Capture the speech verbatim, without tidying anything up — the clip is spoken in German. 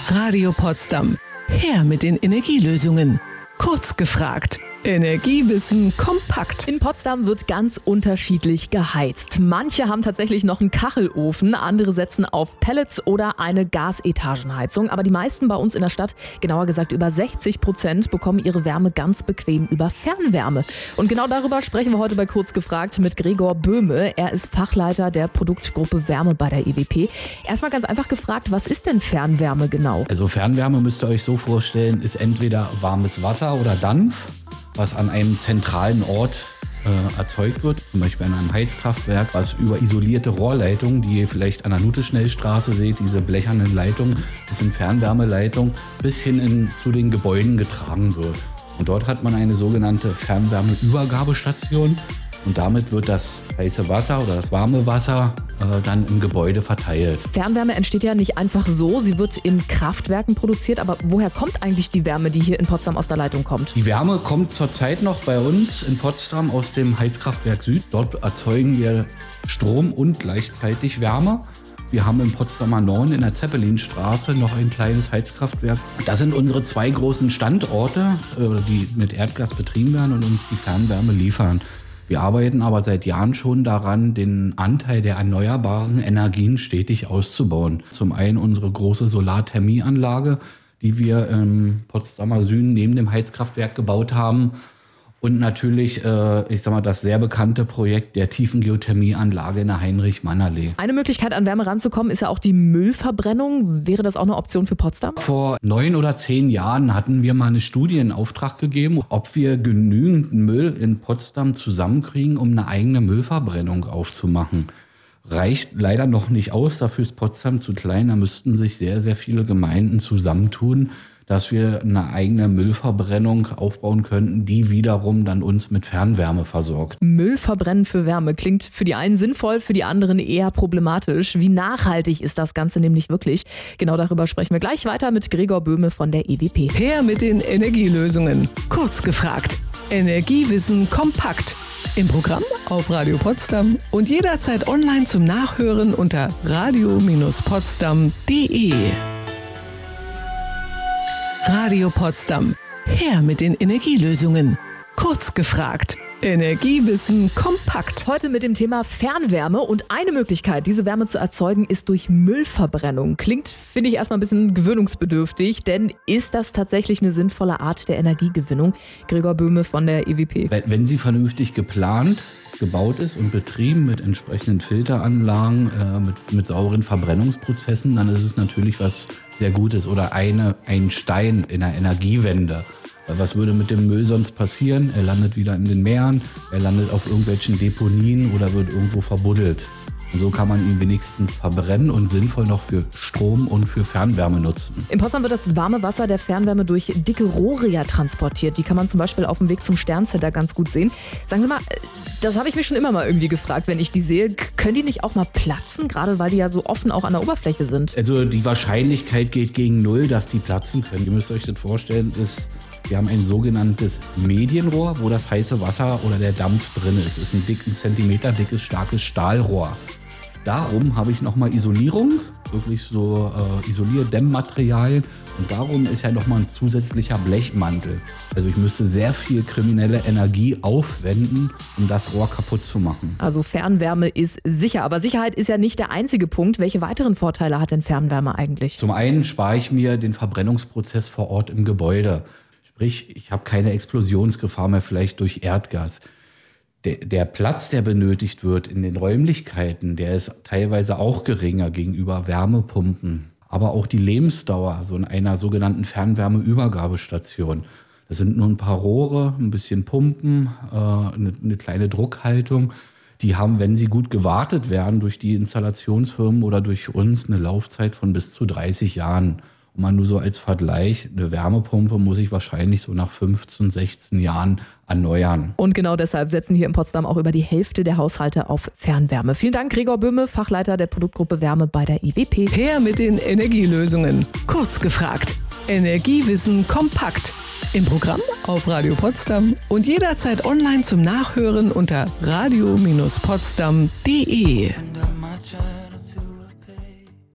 Radio Potsdam. Her mit den Energielösungen. Kurz gefragt. Energiewissen kompakt. In Potsdam wird ganz unterschiedlich geheizt. Manche haben tatsächlich noch einen Kachelofen, andere setzen auf Pellets oder eine Gasetagenheizung. Aber die meisten bei uns in der Stadt, genauer gesagt über sechzig Prozent, bekommen ihre Wärme ganz bequem über Fernwärme. Und genau darüber sprechen wir heute bei Kurz gefragt mit Gregor Böhme. Er ist Fachleiter der Produktgruppe Wärme bei der E W P. Erstmal ganz einfach gefragt, was ist denn Fernwärme genau? Also Fernwärme müsst ihr euch so vorstellen, ist entweder warmes Wasser oder Dampf, was an einem zentralen Ort äh, erzeugt wird, zum Beispiel an einem Heizkraftwerk, was über isolierte Rohrleitungen, die ihr vielleicht an der Nuteschnellstraße seht, diese blechernen Leitungen, das sind Fernwärmeleitungen, bis hin in, zu den Gebäuden getragen wird. Und dort hat man eine sogenannte Fernwärmeübergabestation und damit wird das heiße Wasser oder das warme Wasser äh, dann im Gebäude verteilt. Fernwärme entsteht ja nicht einfach so, sie wird in Kraftwerken produziert, aber woher kommt eigentlich die Wärme, die hier in Potsdam aus der Leitung kommt? Die Wärme kommt zurzeit noch bei uns in Potsdam aus dem Heizkraftwerk Süd. Dort erzeugen wir Strom und gleichzeitig Wärme. Wir haben im Potsdamer Norden in der Zeppelinstraße noch ein kleines Heizkraftwerk. Das sind unsere zwei großen Standorte, die mit Erdgas betrieben werden und uns die Fernwärme liefern. Wir arbeiten aber seit Jahren schon daran, den Anteil der erneuerbaren Energien stetig auszubauen. Zum einen unsere große Solarthermieanlage, die wir im Potsdamer Süden neben dem Heizkraftwerk gebaut haben. Und natürlich, äh, ich sag mal, das sehr bekannte Projekt der Tiefengeothermieanlage in der Heinrich-Mann-Allee. Eine Möglichkeit, an Wärme ranzukommen, ist ja auch die Müllverbrennung. Wäre das auch eine Option für Potsdam? Vor neun oder zehn Jahren hatten wir mal eine Studie in Auftrag gegeben, ob wir genügend Müll in Potsdam zusammenkriegen, um eine eigene Müllverbrennung aufzumachen. Reicht leider noch nicht aus, dafür ist Potsdam zu klein. Da müssten sich sehr, sehr viele Gemeinden zusammentun, dass wir eine eigene Müllverbrennung aufbauen könnten, die wiederum dann uns mit Fernwärme versorgt. Müll verbrennen für Wärme klingt für die einen sinnvoll, für die anderen eher problematisch. Wie nachhaltig ist das Ganze nämlich wirklich? Genau darüber sprechen wir gleich weiter mit Gregor Böhme von der E W P. Her mit den Energielösungen. Kurz gefragt. Energiewissen kompakt. Im Programm auf Radio Potsdam und jederzeit online zum Nachhören unter radio Potsdam punkt de. Radio Potsdam. Her mit den Energielösungen. Kurz gefragt. Energiewissen kompakt. Heute mit dem Thema Fernwärme und eine Möglichkeit, diese Wärme zu erzeugen, ist durch Müllverbrennung. Klingt, finde ich, erstmal ein bisschen gewöhnungsbedürftig, denn ist das tatsächlich eine sinnvolle Art der Energiegewinnung? Gregor Böhme von der E W P. Wenn sie vernünftig geplant, gebaut ist und betrieben mit entsprechenden Filteranlagen, äh, mit, mit sauren Verbrennungsprozessen, dann ist es natürlich was sehr Gutes oder eine, ein Stein in der Energiewende. Was würde mit dem Müll sonst passieren? Er landet wieder in den Meeren, er landet auf irgendwelchen Deponien oder wird irgendwo verbuddelt. Und so kann man ihn wenigstens verbrennen und sinnvoll noch für Strom und für Fernwärme nutzen. In Potsdam wird das warme Wasser der Fernwärme durch dicke Rohre ja transportiert. Die kann man zum Beispiel auf dem Weg zum Sterncenter ganz gut sehen. Sagen Sie mal, das habe ich mich schon immer mal irgendwie gefragt, wenn ich die sehe. Können die nicht auch mal platzen, gerade weil die ja so offen auch an der Oberfläche sind? Also die Wahrscheinlichkeit geht gegen null, dass die platzen können. Ihr müsst euch das vorstellen, ist... Wir haben ein sogenanntes Medienrohr, wo das heiße Wasser oder der Dampf drin ist. Es ist ein dick, ein Zentimeter dickes, starkes Stahlrohr. Darum habe ich nochmal Isolierung, wirklich so äh, Isolierdämmmaterialien. Und darum ist ja nochmal ein zusätzlicher Blechmantel. Also ich müsste sehr viel kriminelle Energie aufwenden, um das Rohr kaputt zu machen. Also Fernwärme ist sicher, aber Sicherheit ist ja nicht der einzige Punkt. Welche weiteren Vorteile hat denn Fernwärme eigentlich? Zum einen spare ich mir den Verbrennungsprozess vor Ort im Gebäude. Sprich, ich habe keine Explosionsgefahr mehr vielleicht durch Erdgas. Der, der Platz, der benötigt wird in den Räumlichkeiten, der ist teilweise auch geringer gegenüber Wärmepumpen. Aber auch die Lebensdauer so in einer sogenannten Fernwärmeübergabestation. Das sind nur ein paar Rohre, ein bisschen Pumpen, äh, eine, eine kleine Druckhaltung. Die haben, wenn sie gut gewartet werden durch die Installationsfirmen oder durch uns, eine Laufzeit von bis zu dreißig Jahren. Und mal nur so als Vergleich, eine Wärmepumpe muss ich wahrscheinlich so nach fünfzehn, sechzehn Jahren erneuern. Und genau deshalb setzen hier in Potsdam auch über die Hälfte der Haushalte auf Fernwärme. Vielen Dank, Gregor Böhme, Fachleiter der Produktgruppe Wärme bei der E W P. Her mit den Energielösungen. Kurz gefragt. Energiewissen kompakt. Im Programm auf Radio Potsdam und jederzeit online zum Nachhören unter radio Potsdam punkt de.